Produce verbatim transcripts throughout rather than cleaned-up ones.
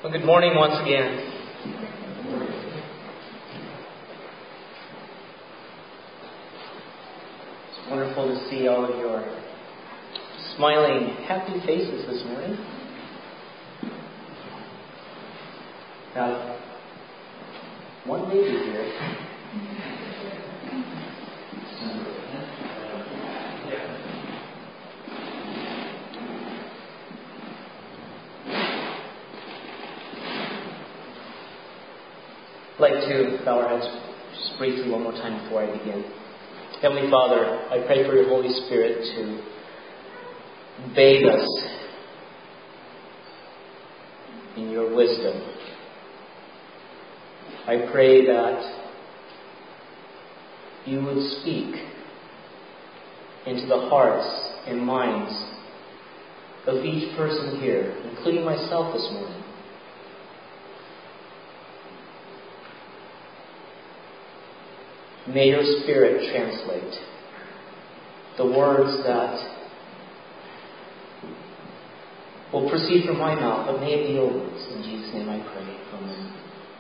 Well, good morning once again. It's wonderful to see all of your smiling, happy faces this morning. Now, one lady here. I'd like to bow our heads just briefly one more time before I begin. Heavenly Father, I pray for your Holy Spirit to bathe us in your wisdom. I pray that you would speak into the hearts and minds of each person here, including myself this morning. May your Spirit translate the words that will proceed from my mouth, but may it be your words. In Jesus' name I pray. Amen.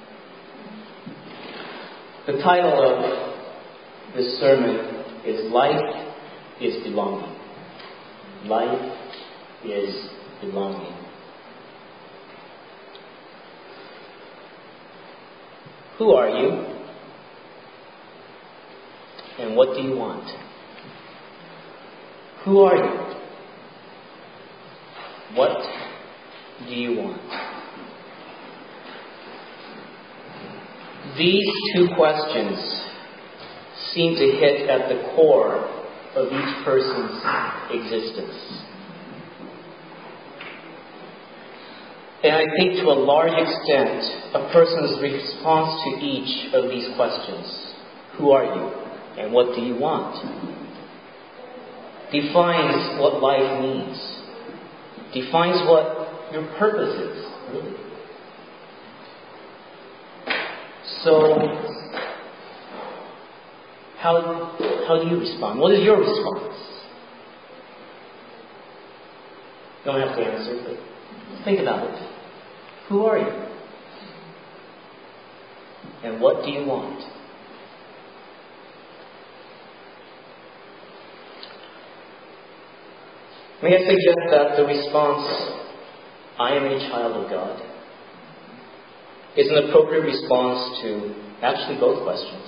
The title of this sermon is Life is Belonging. Life is Belonging. Who are you? And what do you want? Who are you? What do you want? These two questions seem to hit at the core of each person's existence. And I think to a large extent, a person's response to each of these questions, who are you? And what do you want? Defines what life means. Defines what your purpose is, really. So, how, how do you respond? What is your response? You don't have to answer, but think about it. Who are you? And what do you want? May I suggest that the response, I am a child of God, is an appropriate response to actually both questions.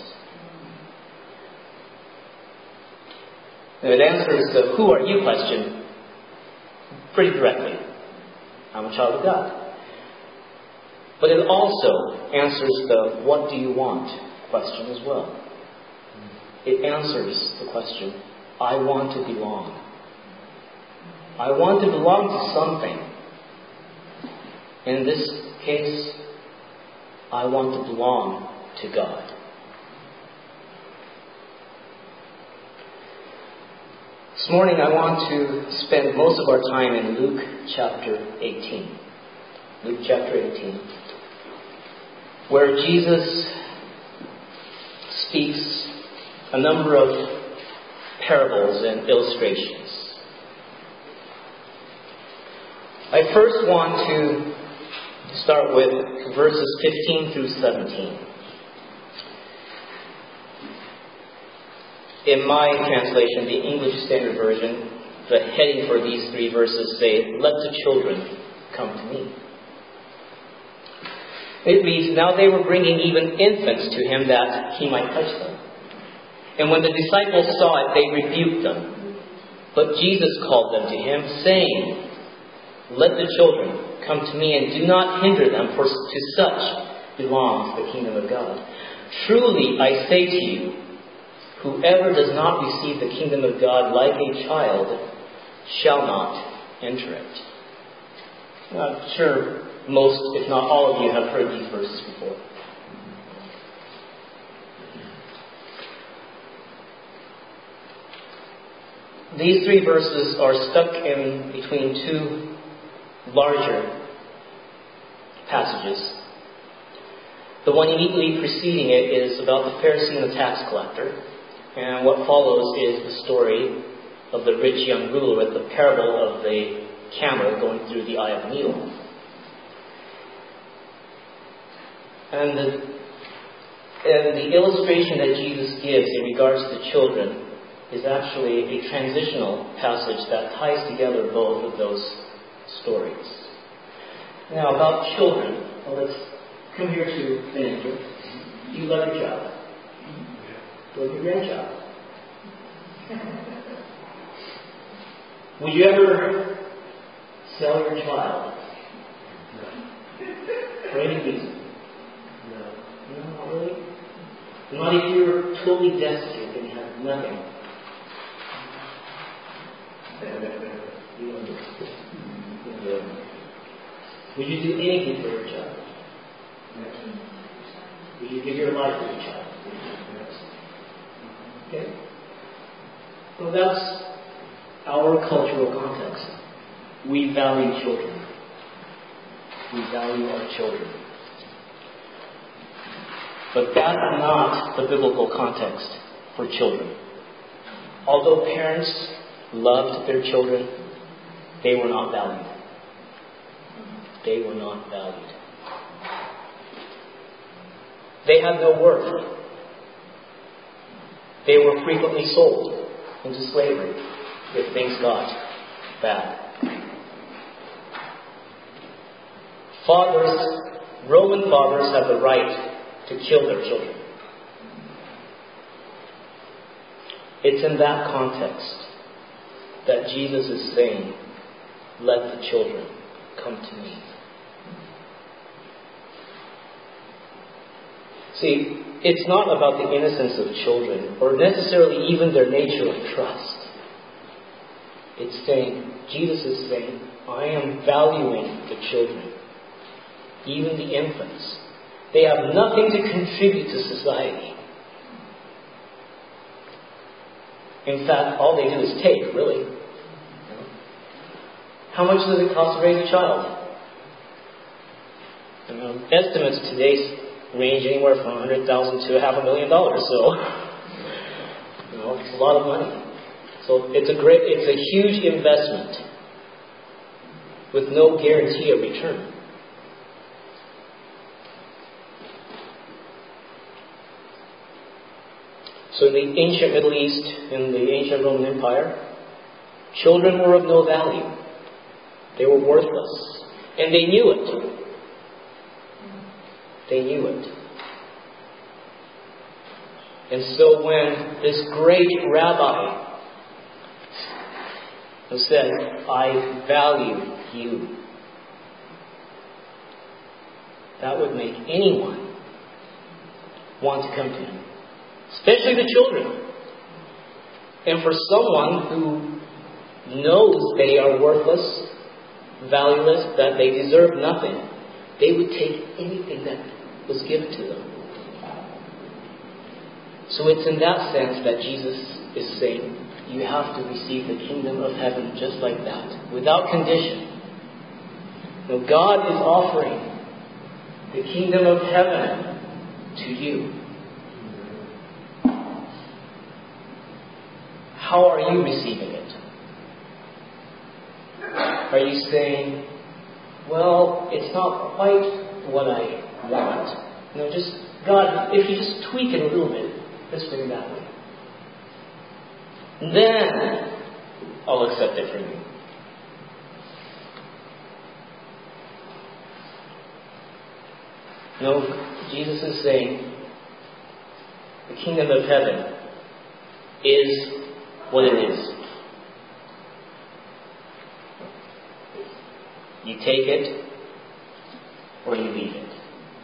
And it answers the who are you question pretty directly. I'm a child of God. But it also answers the what do you want question as well. It answers the question, I want to belong. I want to belong to something. In this case, I want to belong to God. This morning I want to spend most of our time in Luke chapter eighteen. Luke chapter eighteen, where Jesus speaks a number of parables and illustrations. I first want to start with verses fifteen through seventeen. In my translation, the English Standard Version, the heading for these three verses say, let the children come to me. It reads, now they were bringing even infants to him that he might touch them. And when the disciples saw it, they rebuked them. But Jesus called them to him, saying, let the children come to me, and do not hinder them, for to such belongs the kingdom of God. Truly, I say to you, whoever does not receive the kingdom of God like a child shall not enter it. I'm sure most, if not all of you, have heard these verses before. These three verses are stuck in between two larger passages. The one immediately preceding it is about the Pharisee and the tax collector, and what follows is the story of the rich young ruler with the parable of the camel going through the eye of a needle. And the, and the illustration that Jesus gives in regards to children is actually a transitional passage that ties together both of those stories. Now, about children, well, let's come here to an angel. You love your child. Love your grandchild. Would you ever sell your child for any reason? No. No, not really. Not if you're totally destitute and have nothing. You don't do it. Would you do anything for your child? Would you give your life for your child? Okay? Well, that's our cultural context. We value children. We value our children. But that's not the biblical context for children. Although parents loved their children, they were not valued. They were not valued. They had no worth. They were frequently sold into slavery if things got bad. Fathers, Roman fathers have the right to kill their children. It's in that context that Jesus is saying, let the children come to me. See, it's not about the innocence of children or necessarily even their nature of trust. It's saying, Jesus is saying, I am valuing the children, even the infants. They have nothing to contribute to society. In fact, all they do is take, really. How much does it cost to raise a child? You know, estimates today range anywhere from one hundred thousand dollars to half a million dollars. So, you know, it's a lot of money. So it's a great, it's a huge investment with no guarantee of return. So in the ancient Middle East, in the ancient Roman Empire, children were of no value. They were worthless. And they knew it. They knew it. And so when this great rabbi said, I value you, that would make anyone want to come to him. Especially the children. And for someone who knows they are worthless, valueless, that they deserve nothing, they would take anything that was given to them. So it's in that sense that Jesus is saying, you have to receive the kingdom of heaven just like that, without condition. Now God is offering the kingdom of heaven to you. How are you receiving it? Are you saying, well, it's not quite what I want. You know, just, God, if you just tweak it a little bit, this way or that way, then I'll accept it from you. No, Jesus is saying, the kingdom of heaven is what it is. You take it or you leave it.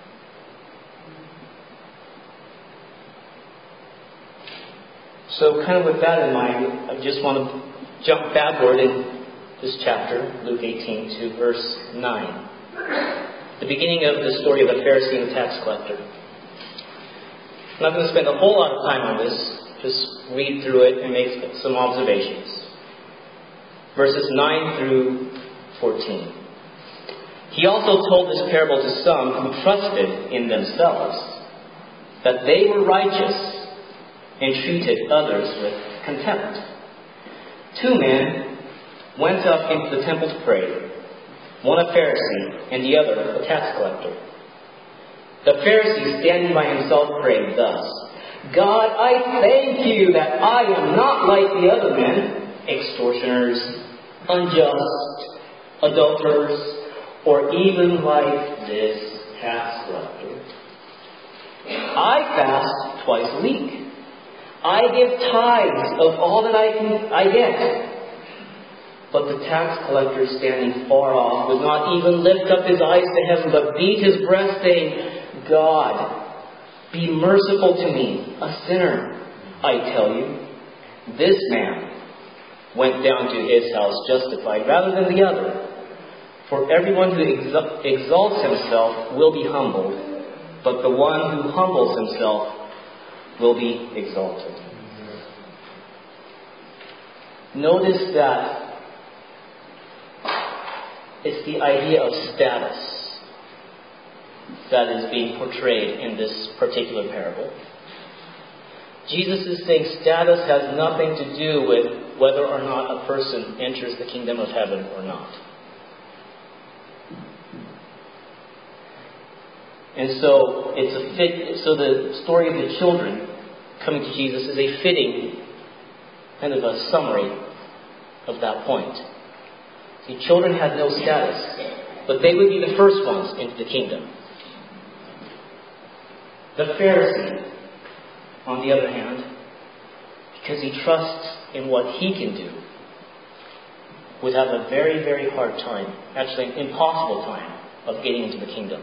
So kind of with that in mind, I just want to jump backward in this chapter, Luke eighteen, to verse nine. The beginning of the story of the Pharisee and the tax collector. I'm not going to spend a whole lot of time on this. Just read through it and make some observations. Verses nine through fourteen. He also told this parable to some who trusted in themselves that they were righteous and treated others with contempt. Two men went up into the temple to pray, one a Pharisee and the other a tax collector. The Pharisee, standing by himself, prayed thus: God, I thank you that I am not like the other men, extortioners, unjust, adulterers, or even like this tax collector. I fast twice a week. I give tithes of all that I can I get. But the tax collector, standing far off, would not even lift up his eyes to heaven, but beat his breast, saying, God, be merciful to me, a sinner. I tell you, this man went down to his house justified rather than the other. For everyone who exal- exalts himself will be humbled, but the one who humbles himself will be exalted. Notice that it's the idea of status that is being portrayed in this particular parable. Jesus is saying status has nothing to do with whether or not a person enters the kingdom of heaven or not. And so it's a fit, so the story of the children coming to Jesus is a fitting kind of a summary of that point. See, children had no status, but they would be the first ones into the kingdom. The Pharisee, on the other hand, because he trusts in what he can do, would have a very, very hard time, actually an impossible time, of getting into the kingdom.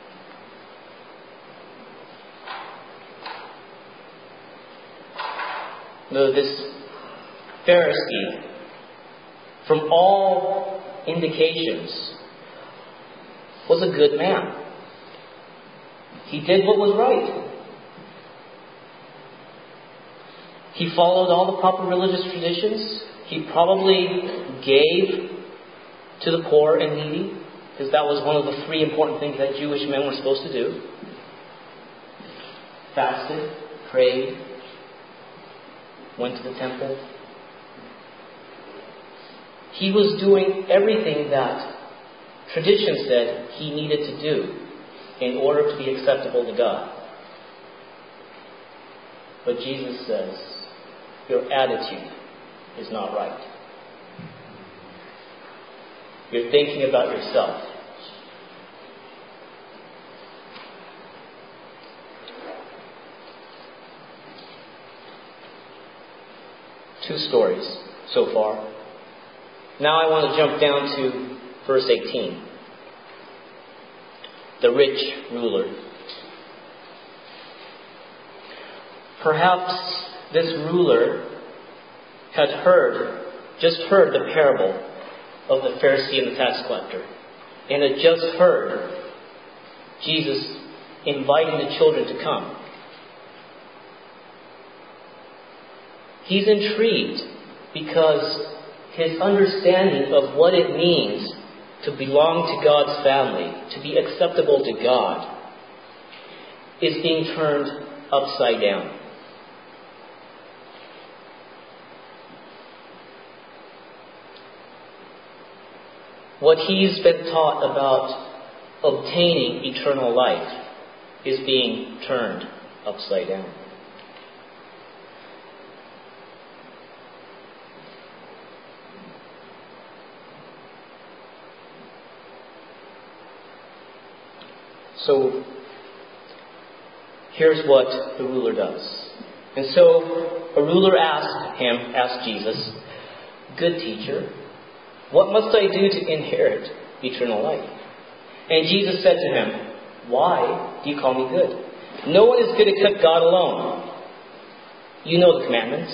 No, this Pharisee, from all indications, was a good man. He did what was right. He followed all the proper religious traditions. He probably gave to the poor and needy, because that was one of the three important things that Jewish men were supposed to do. Fasted, prayed, went to the temple. He was doing everything that tradition said he needed to do in order to be acceptable to God. But Jesus says, your attitude is not right. You're thinking about yourself. Two stories so far. Now I want to jump down to verse eighteen. The rich ruler. Perhaps this ruler had heard, just heard the parable of the Pharisee and the tax collector, and had just heard Jesus inviting the children to come. He's intrigued because his understanding of what it means to belong to God's family, to be acceptable to God, is being turned upside down. What he's been taught about obtaining eternal life is being turned upside down. So, here's what the ruler does. And so, a ruler asked him, asked Jesus, "Good teacher, what must I do to inherit eternal life?" And Jesus said to him, "Why do you call me good? No one is good except God alone. You know the commandments.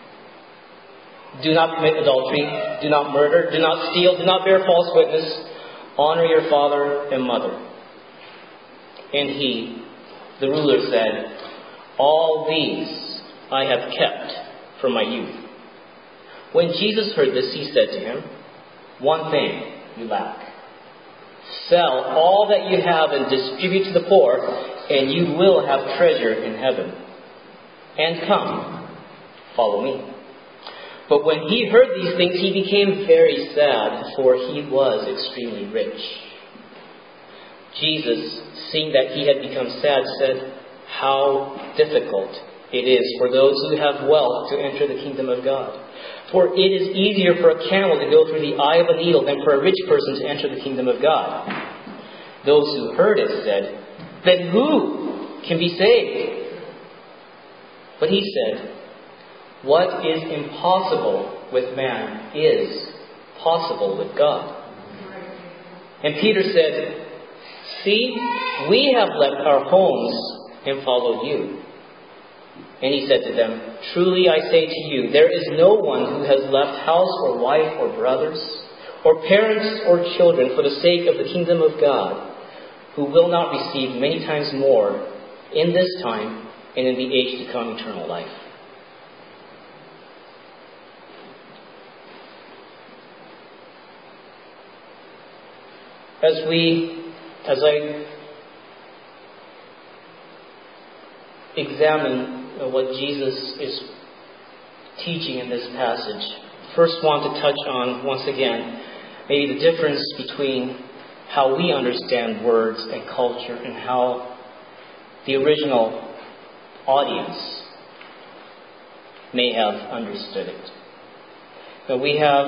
Do not commit adultery, do not murder, do not steal, do not bear false witness, honor your father and mother." And he, the ruler, said, "All these I have kept from my youth." When Jesus heard this, he said to him, "One thing you lack. Sell all that you have and distribute to the poor, and you will have treasure in heaven. And come, follow me." But when he heard these things, he became very sad, for he was extremely rich. Jesus, seeing that he had become sad, said, "How difficult it is for those who have wealth to enter the kingdom of God. For it is easier for a camel to go through the eye of a needle than for a rich person to enter the kingdom of God." Those who heard it said, "Then who can be saved?" But he said, "What is impossible with man is possible with God." And Peter said, "See, we have left our homes and followed you." And he said to them, "Truly I say to you, there is no one who has left house or wife or brothers or parents or children for the sake of the kingdom of God, who will not receive many times more in this time and in the age to come eternal life." As we, as I examine what Jesus is teaching in this passage, first want to touch on, once again, maybe the difference between how we understand words and culture and how the original audience may have understood it. But we have,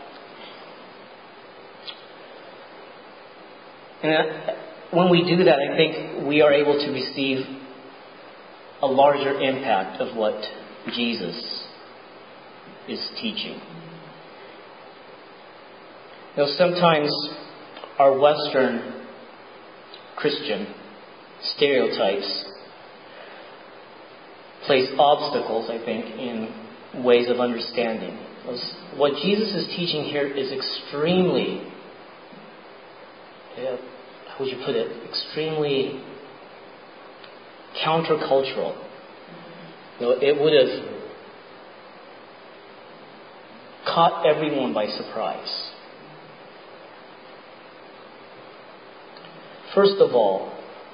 and when we do that, I think we are able to receive a larger impact of what Jesus is teaching. You know, sometimes our Western Christian stereotypes place obstacles, I think, in ways of understanding. What Jesus is teaching here is extremely, uh, how would you put it, extremely countercultural. You know, it would have caught everyone by surprise. First of all,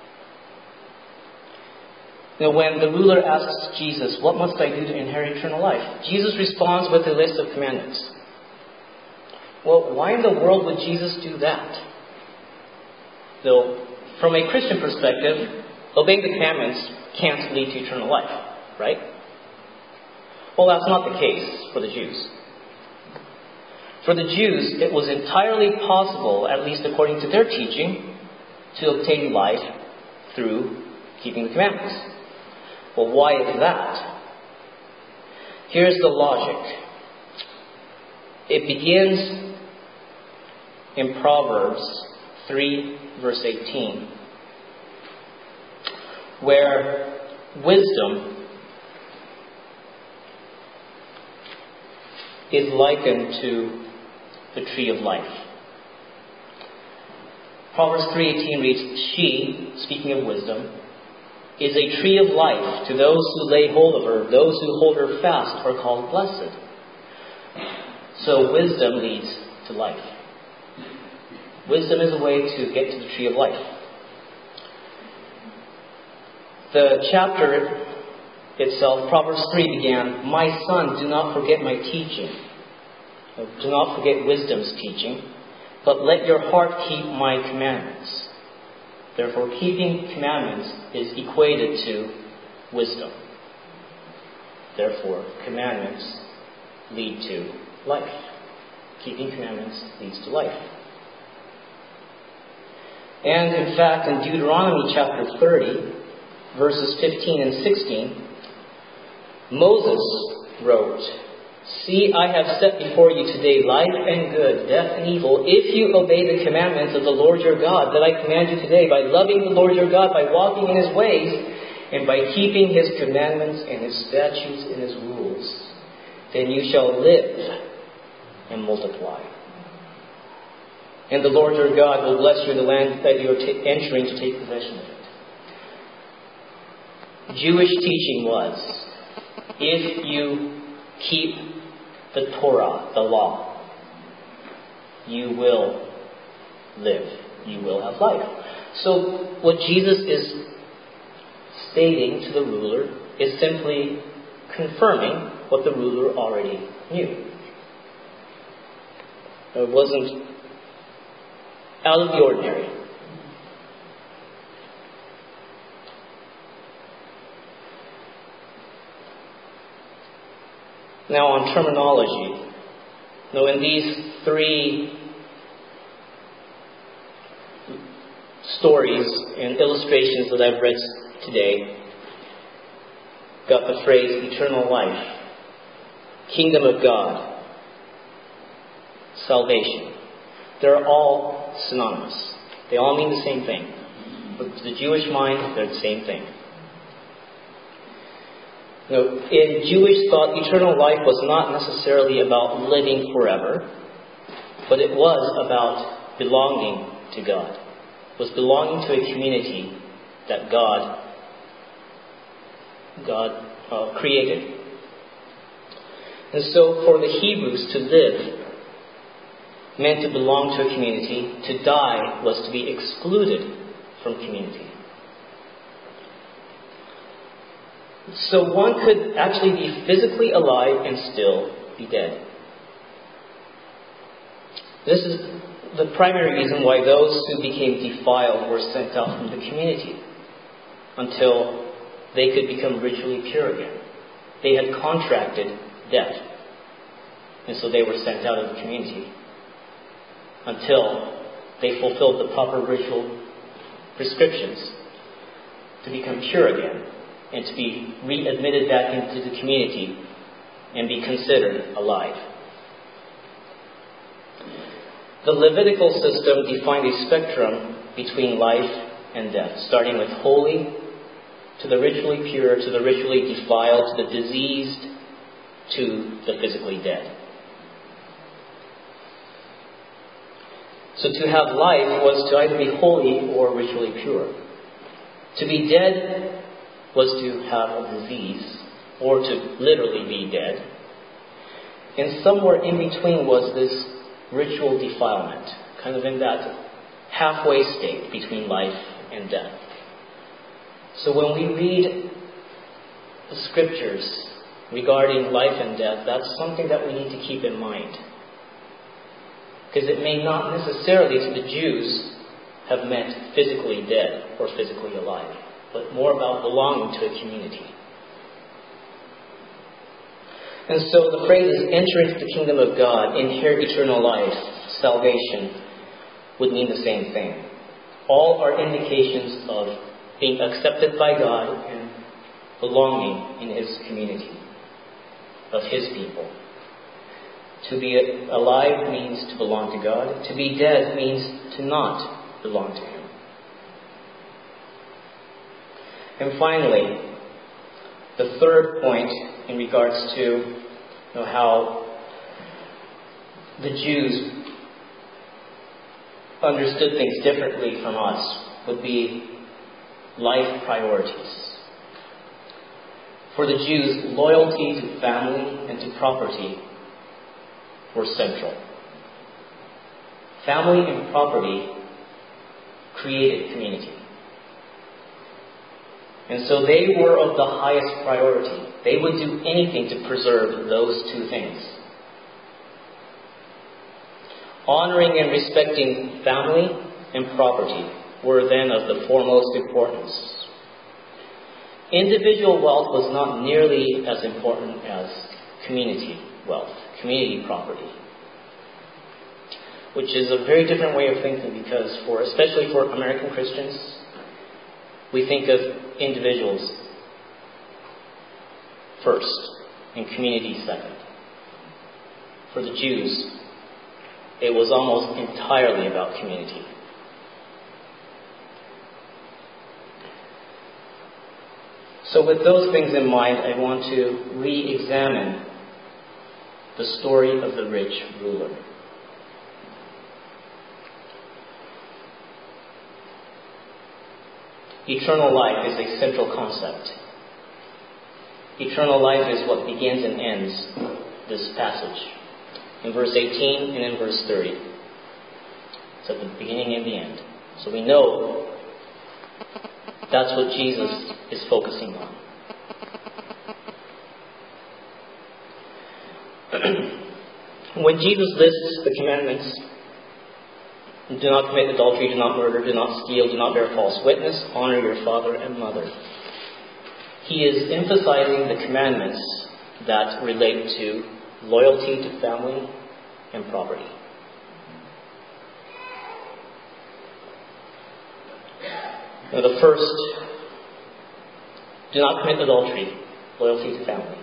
you know, when the ruler asks Jesus, "What must I do to inherit eternal life?" Jesus responds with a list of commandments. Well, why in the world would Jesus do that? Though, from a Christian perspective, obeying the commandments can't lead to eternal life, right? Well, that's not the case for the Jews. For the Jews, it was entirely possible, at least according to their teaching, to obtain life through keeping the commandments. Well, why is that? Here's the logic. It begins in Proverbs three, verse eighteen, where wisdom is likened to the tree of life. Proverbs three eighteen reads, "She," speaking of wisdom, "is a tree of life. To those who lay hold of her, those who hold her fast are called blessed." So wisdom leads to life. Wisdom is a way to get to the tree of life. The chapter itself, Proverbs three, began, "My son, do not forget my teaching. Do not forget wisdom's teaching, but let your heart keep my commandments." Therefore, keeping commandments is equated to wisdom. Therefore, commandments lead to life. Keeping commandments leads to life. And in fact, in Deuteronomy chapter thirty, verses fifteen and sixteen, Moses wrote, "See, I have set before you today life and good, death and evil, if you obey the commandments of the Lord your God that I command you today, by loving the Lord your God, by walking in his ways, and by keeping his commandments and his statutes and his rules. Then you shall live and multiply. And the Lord your God will bless you in the land that you are t- entering to take possession of it." Jewish teaching was, if you keep the Torah, the law, you will live. You will have life. So what Jesus is stating to the ruler is simply confirming what the ruler already knew. It wasn't out of the ordinary. Now on terminology. Now in these three stories and illustrations that I've read today, got the phrase eternal life, kingdom of God, salvation. They're all synonymous. They all mean the same thing. But to the Jewish mind, they're the same thing. Now, in Jewish thought, eternal life was not necessarily about living forever, but it was about belonging to God. It was belonging to a community that God, God uh, created. And so for the Hebrews to live meant to belong to a community. To die was to be excluded from community. So one could actually be physically alive and still be dead. This is the primary reason why those who became defiled were sent out from the community until they could become ritually pure again. They had contracted death, and so they were sent out of the community until they fulfilled the proper ritual prescriptions to become pure again and to be readmitted back into the community and be considered alive. The Levitical system defined a spectrum between life and death, starting with holy to the ritually pure, to the ritually defiled, to the diseased, to the physically dead. So to have life was to either be holy or ritually pure. To be dead was to have a disease, or to literally be dead. And somewhere in between was this ritual defilement, kind of in that halfway state between life and death. So when we read the scriptures regarding life and death, that's something that we need to keep in mind. Because it may not necessarily, to the Jews, have meant physically dead or physically alive, but more about belonging to a community. And so the phrases enter into the kingdom of God, inherit eternal life, salvation, would mean the same thing. All are indications of being accepted by God and belonging in His community, of His people. To be alive means to belong to God. To be dead means to not belong to Him. And finally, the third point in regards to you know, how the Jews understood things differently from us would be life priorities. For the Jews, loyalty to family and to property were central. Family and property created community. And so they were of the highest priority. They would do anything to preserve those two things. Honoring and respecting family and property were then of the foremost importance. Individual wealth was not nearly as important as community wealth, community property. Which is a very different way of thinking because for, especially for American Christians, we think of individuals first and community second. For the Jews, it was almost entirely about community. So with those things in mind, I want to re-examine the story of the rich ruler. Eternal life is a central concept. Eternal life is what begins and ends this passage. In verse eighteen and in verse thirty. It's at the beginning and the end. So we know that's what Jesus is focusing on. When Jesus lists the commandments, do not commit adultery, do not murder, do not steal, do not bear false witness, honor your father and mother. He is emphasizing the commandments that relate to loyalty to family and property. Now, the first, do not commit adultery, loyalty to family.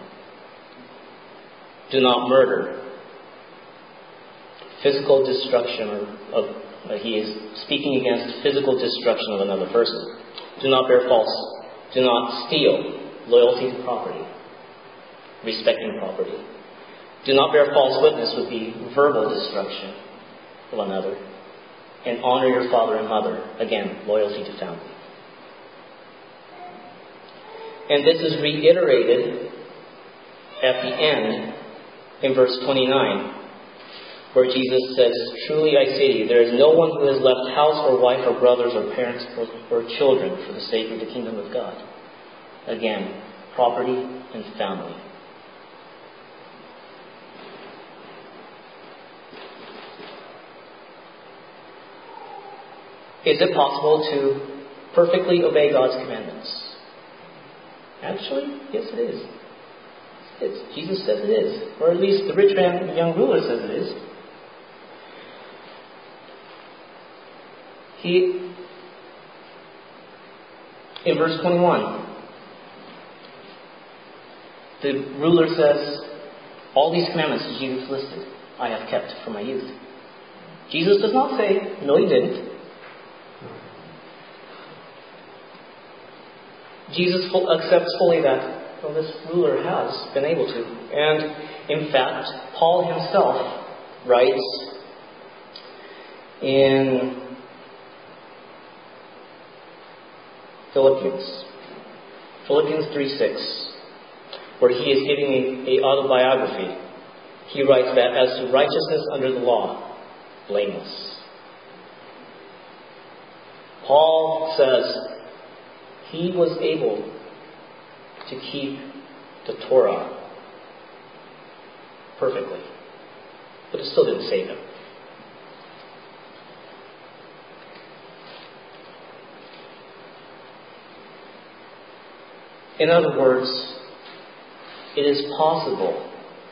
Do not murder, physical destruction of, uh, he is speaking against physical destruction of another person. Do not bear false, do not steal, loyalty to property, respecting property. Do not bear false witness would be verbal destruction of another. And honor your father and mother, again, loyalty to family. And this is reiterated at the end in verse twenty-nine, where Jesus says, truly I say to you, there is no one who has left house or wife or brothers or parents or, or children for the sake of the kingdom of God. Again, property and family. Is it possible to perfectly obey God's commandments? Actually, yes it is. It's, Jesus says it is. Or at least the rich man, the young ruler, says it is. He, in verse twenty-one, the ruler says, all these commandments that Jesus listed, I have kept from my youth. Jesus does not say, no, you didn't. Jesus accepts fully that, well, this ruler has been able to. And in fact, Paul himself writes in Philippians, Philippians three six, where he is giving a, a autobiography. He writes that as to righteousness under the law, blameless. Paul says he was able to keep the Torah perfectly, but it still didn't save him. In other words, it is possible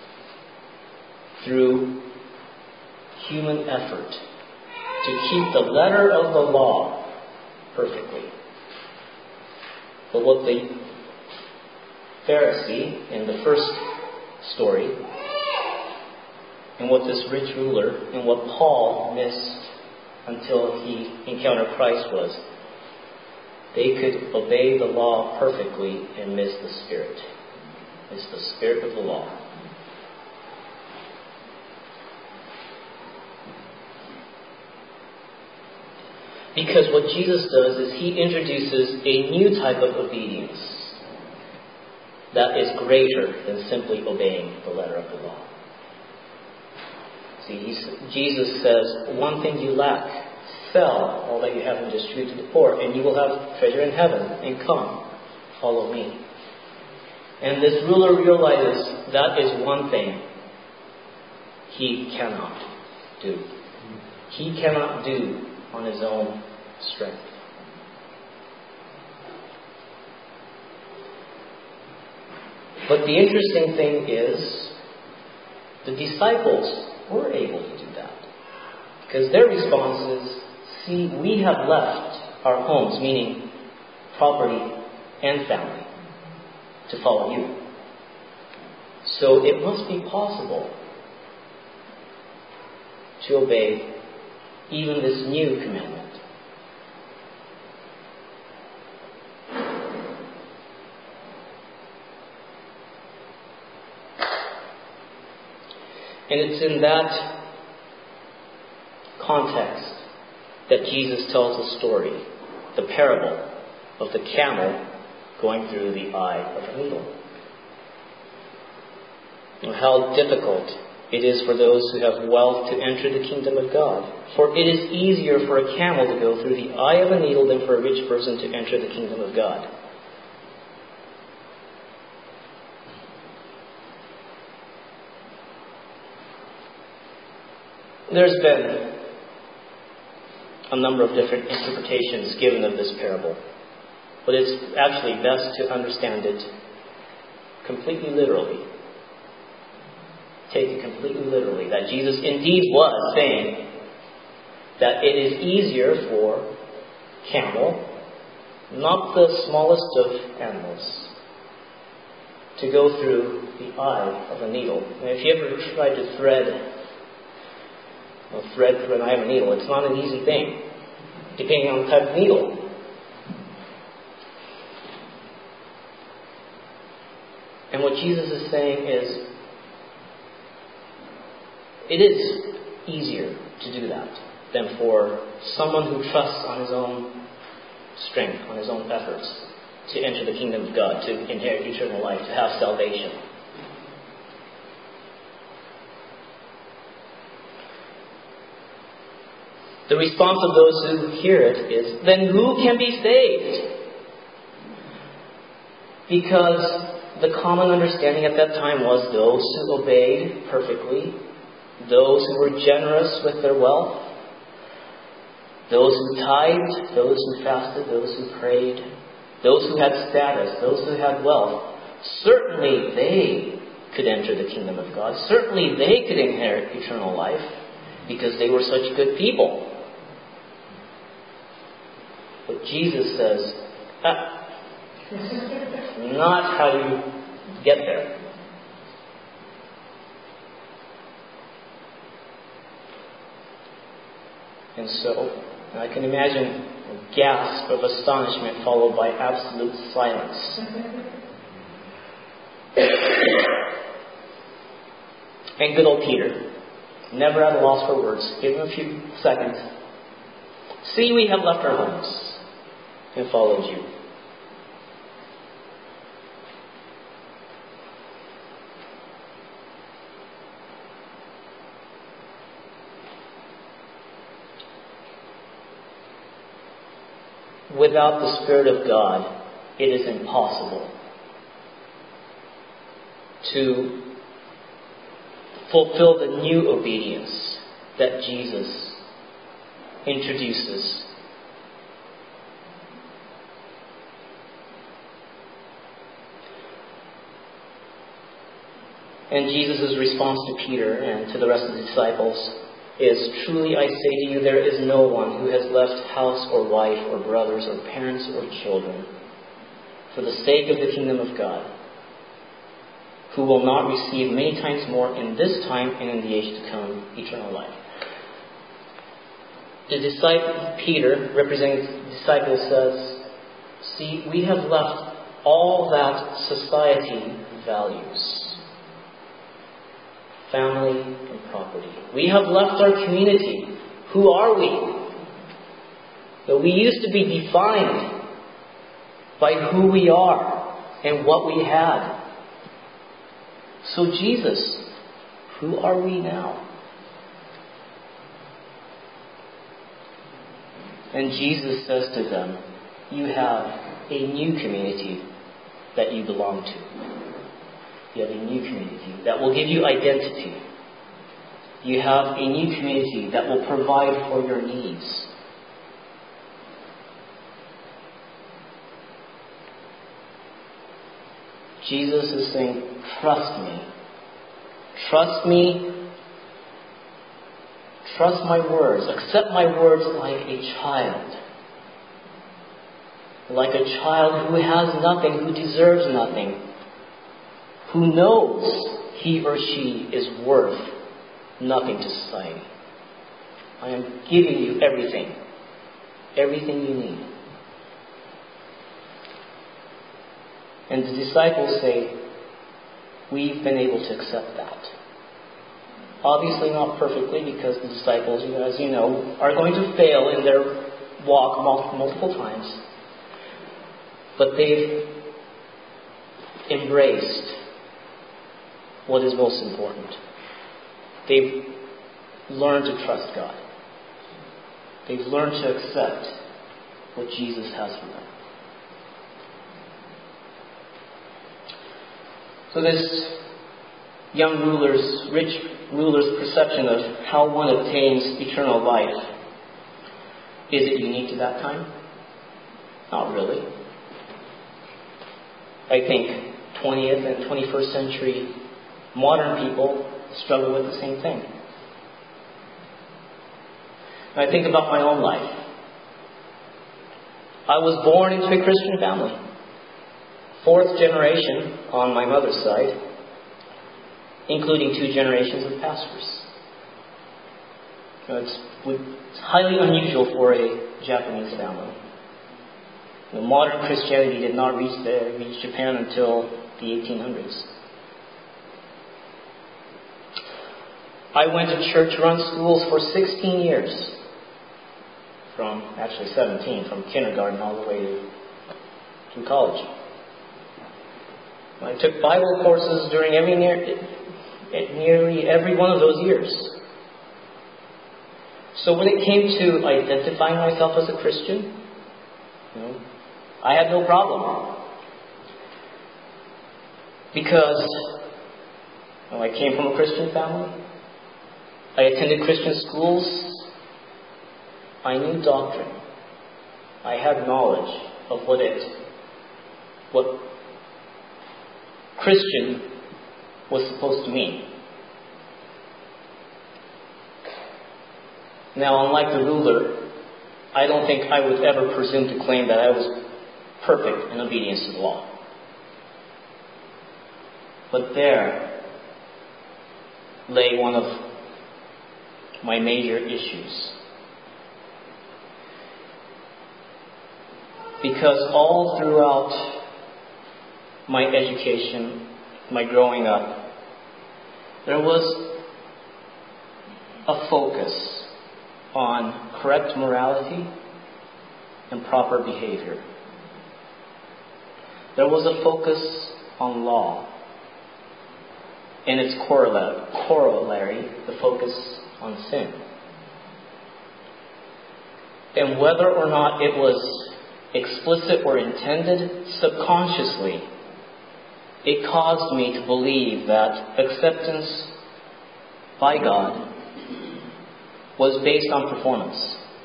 through human effort to keep the letter of the law perfectly. But what the Pharisee in the first story, and what this rich ruler, and what Paul missed until he encountered Christ was, they could obey the law perfectly and miss the Spirit. Miss the Spirit of the law. Because what Jesus does is he introduces a new type of obedience that is greater than simply obeying the letter of the law. See, he's, Jesus says, one thing you lack, sell all that you have and distribute to the poor, and you will have treasure in heaven, and come, follow me. And this ruler realizes that is one thing he cannot do. He cannot do on his own strength. But the interesting thing is, the disciples were able to do that. Because their response is, see, we have left our homes, meaning property and family, to follow you. So it must be possible to obey even this new commandment. And it's in that context that Jesus tells the story, the parable of the camel going through the eye of a needle. And how difficult it is for those who have wealth to enter the kingdom of God. For it is easier for a camel to go through the eye of a needle than for a rich person to enter the kingdom of God. There's been a number of different interpretations given of this parable. But it's actually best to understand it completely literally. take it completely literally, that Jesus indeed was saying that it is easier for camel, not the smallest of animals, to go through the eye of a needle. And if you ever try to thread a thread through an eye of a needle, it's not an easy thing, depending on the type of needle. And what Jesus is saying is, it is easier to do that than for someone who trusts on his own strength, on his own efforts, to enter the kingdom of God, to inherit eternal life, to have salvation. The response of those who hear it is, then who can be saved? Because the common understanding at that time was those who obeyed perfectly, those who were generous with their wealth, those who tithed, those who fasted, those who prayed, those who had status, those who had wealth. Certainly they could enter the kingdom of God. Certainly they could inherit eternal life because they were such good people. But Jesus says, ah, not how you get there. And so, I can imagine a gasp of astonishment followed by absolute silence. And good old Peter, never at a loss for words, give him a few seconds. See, we have left our homes and followed you. Without the Spirit of God, it is impossible to fulfill the new obedience that Jesus introduces. And Jesus' response to Peter and to the rest of the disciples is, truly I say to you, there is no one who has left house or wife or brothers or parents or children for the sake of the kingdom of God, who will not receive many times more in this time and in the age to come eternal life. The disciple, Peter, representing the disciple, says, see, we have left all that society values. Family and property. We have left our community. Who are we? That we used to be defined by who we are and what we had. So Jesus, who are we now? And Jesus says to them, you have a new community that you belong to. You have a new community that will give you identity. You have a new community that will provide for your needs. Jesus is saying, trust me. Trust me. Trust my words. Accept my words like a child. Like a child who has nothing, who deserves nothing, who knows he or she is worth nothing to society. I am giving you everything. Everything you need. And the disciples say, we've been able to accept that. Obviously not perfectly, because the disciples, as you know, are going to fail in their walk multiple times. But they've embraced what is most important. They've learned to trust God. They've learned to accept what Jesus has for them. So this young ruler's, rich ruler's perception of how one obtains eternal life, is it unique to that time? Not really. I think twentieth and twenty-first century modern people struggle with the same thing. And I think about my own life. I was born into a Christian family. Fourth generation on my mother's side, including two generations of pastors. You know, it's, it's highly unusual for a Japanese family. You know, modern Christianity did not reach there, reach Japan until the eighteen hundreds. I went to church-run schools for sixteen years. From, actually seventeen, from kindergarten all the way to, to college. I took Bible courses during every near, nearly every one of those years. So when it came to identifying myself as a Christian, you know, I had no problem. Because you know, I came from a Christian family. I attended Christian schools. I knew doctrine. I had knowledge of what it, what Christian was supposed to mean. Now, unlike the ruler, I don't think I would ever presume to claim that I was perfect in obedience to the law. But there lay one of my major issues. Because all throughout my education, my growing up, there was a focus on correct morality and proper behavior. There was a focus on law and its corollary, the focus on sin. And whether or not it was explicit or intended, subconsciously, it caused me to believe that acceptance by God was based on performance.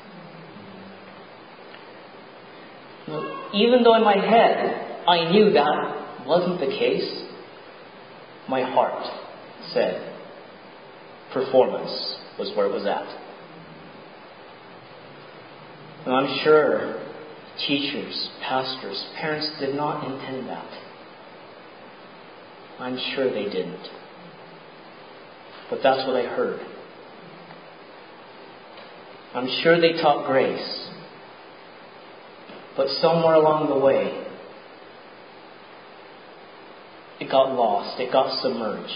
Even though in my head I knew that wasn't the case, my heart said performance was where it was at. And I'm sure teachers, pastors, parents did not intend that. I'm sure they didn't. But that's what I heard. I'm sure they taught grace. But somewhere along the way, it got lost. It got submerged.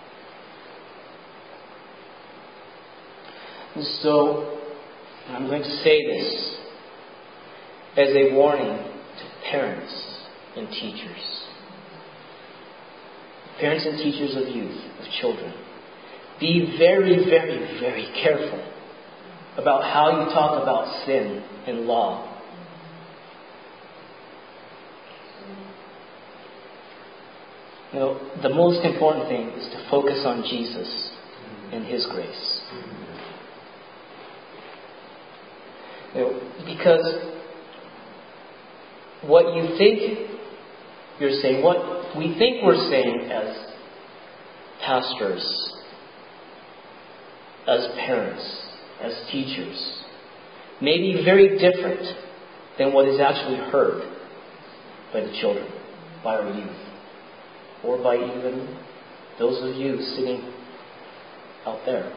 And so, I'm going to say this as a warning to parents and teachers. Parents and teachers of youth, of children. Be very, very, very careful about how you talk about sin and law. You know, the most important thing is to focus on Jesus and His grace. You know, because what you think you're saying, what we think we're saying as pastors, as parents, as teachers, may be very different than what is actually heard by the children, by our youth, or by even those of you sitting out there.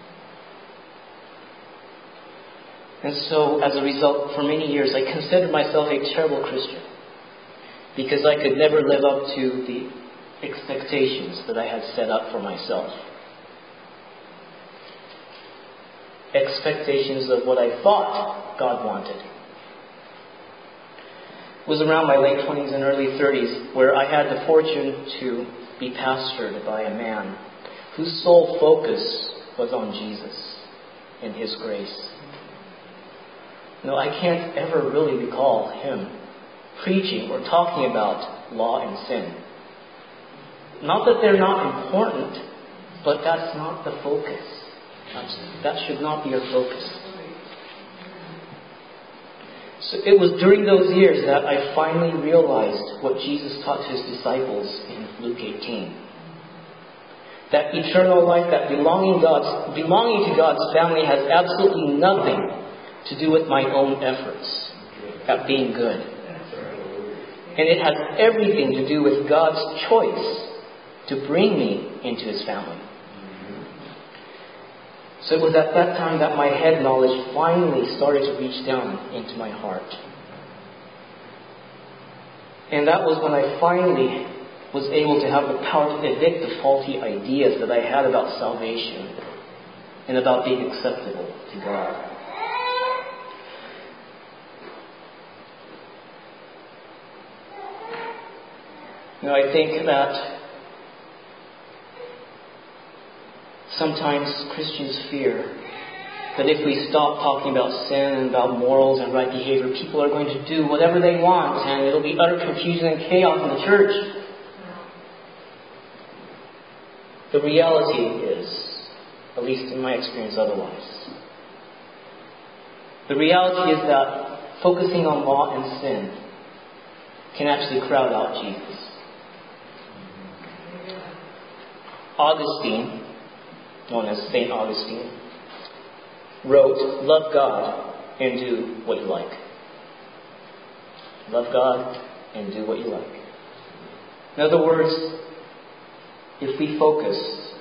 And so, as a result, for many years, I considered myself a terrible Christian because I could never live up to the expectations that I had set up for myself. Expectations of what I thought God wanted. It was around my late twenties and early thirties where I had the fortune to be pastored by a man whose sole focus was on Jesus and His grace. No, I can't ever really recall him preaching or talking about law and sin. Not that they're not important, but that's not the focus. That's, that should not be our focus. So it was during those years that I finally realized what Jesus taught to His disciples in Luke eighteen. That eternal life, that belonging God's belonging to God's family has absolutely nothing to do with my own efforts at being good. And it has everything to do with God's choice to bring me into His family. So it was at that time that my head knowledge finally started to reach down into my heart. And that was when I finally was able to have the power to evict the faulty ideas that I had about salvation and about being acceptable to God. You know, I think that sometimes Christians fear that if we stop talking about sin and about morals and right behavior, people are going to do whatever they want and it'll be utter confusion and chaos in the church. The reality is, at least in my experience otherwise, the reality is that focusing on law and sin can actually crowd out Jesus. Augustine, known as Saint Augustine, wrote, "Love God and do what you like." Love God and do what you like. In other words, if we focus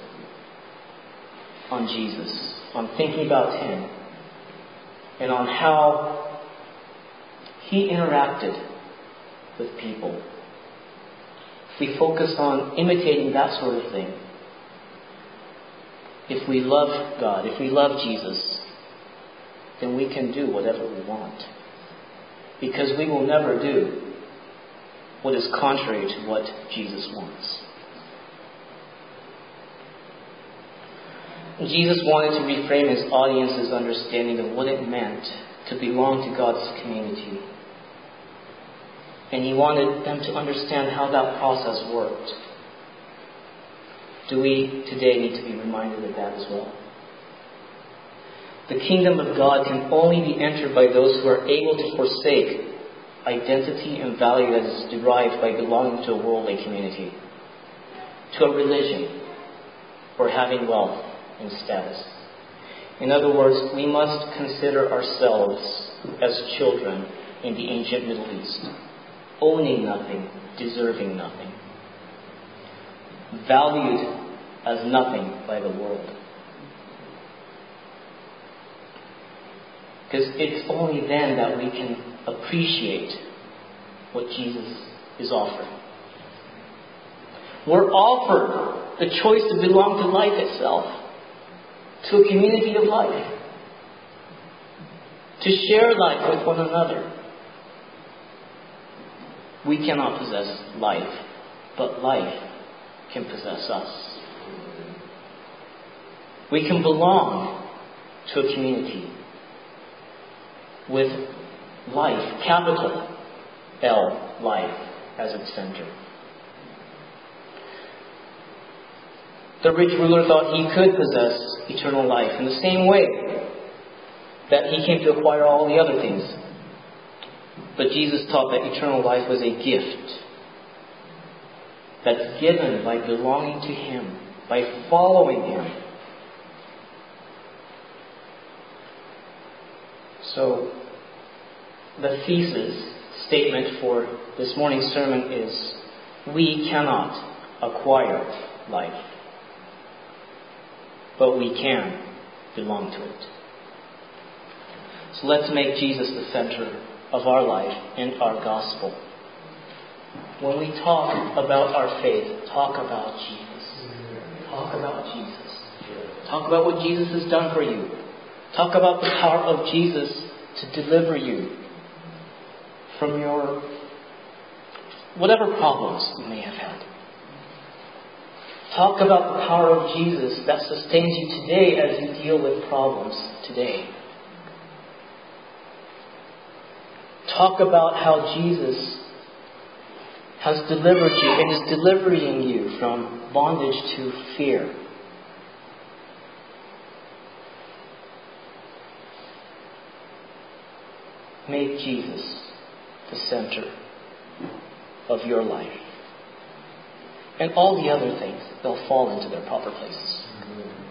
on Jesus, on thinking about Him, and on how He interacted with people, if we focus on imitating that sort of thing, if we love God, if we love Jesus, then we can do whatever we want. Because we will never do what is contrary to what Jesus wants. Jesus wanted to reframe His audience's understanding of what it meant to belong to God's community. And He wanted them to understand how that process worked. Do we today need to be reminded of that as well? The kingdom of God can only be entered by those who are able to forsake identity and value that is derived by belonging to a worldly community, to a religion, or having wealth and status. In other words, we must consider ourselves as children in the ancient Middle East, owning nothing, deserving nothing, valued as nothing by the world. Because it's only then that we can appreciate what Jesus is offering. We're offered the choice to belong to life itself, to a community of life, to share life with one another. We cannot possess life, but life can possess us. We can belong to a community with life, capital L, life, as its center. The rich ruler thought he could possess eternal life in the same way that he came to acquire all the other things. But Jesus taught that eternal life was a gift that's given by belonging to Him, by following Him. So, the thesis statement for this morning's sermon is, we cannot acquire life, but we can belong to it. So let's make Jesus the center of our life and our gospel. When we talk about our faith, talk about Jesus. Talk about Jesus. Talk about what Jesus has done for you. Talk about the power of Jesus to deliver you from your whatever problems you may have had. Talk about the power of Jesus that sustains you today as you deal with problems today. Talk about how Jesus has delivered you and is delivering you from bondage to fear. Make Jesus the center of your life. And all the other things, they'll fall into their proper places.